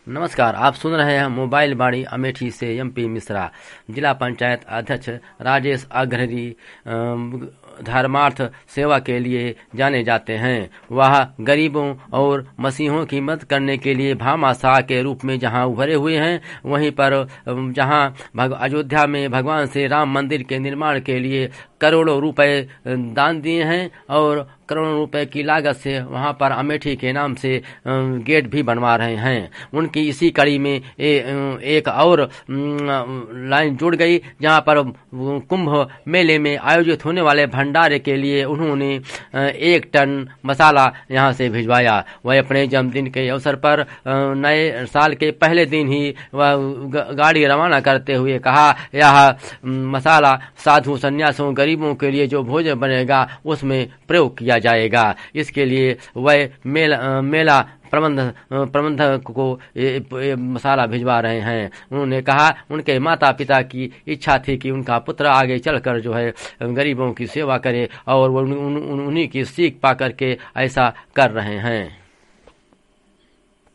नमस्कार, आप सुन रहे हैं मोबाइल बाणी अमेठी से एमपी मिश्रा। जिला पंचायत अध्यक्ष राजेश अग्रहरी धर्मार्थ सेवा के लिए जाने जाते हैं। वह गरीबों और मसीहों की मदद करने के लिए भामाशाह के रूप में जहां उभरे हुए हैं, वहीं पर जहां अयोध्या में भगवान श्री राम मंदिर के निर्माण के लिए करोड़ों रुपए दान दिए हैं और करोड़ों रुपए की लागत से वहां पर अमेठी के नाम से गेट भी बनवा रहे हैं। उनकी इसी कड़ी में एक और लाइन जुड़ गई, जहां पर कुंभ मेले में आयोजित होने वाले भंडारे के लिए उन्होंने 1 टन मसाला यहां से भिजवाया। वह अपने जन्मदिन के अवसर पर नए साल के पहले दिन ही वह गाड़ी रवाना करते हुए कहा, यह मसाला साधु संन्यासियों गरीबों के लिए जो भोजन बनेगा उसमें प्रयोग किया जाएगा। इसके लिए वह मेला प्रबंधक को मसाला भिजवा रहे हैं। उन्होंने कहा उनके माता पिता की इच्छा थी कि उनका पुत्र आगे चलकर जो है गरीबों की सेवा करे और वो उन्हीं की सीख पा करके ऐसा कर रहे हैं।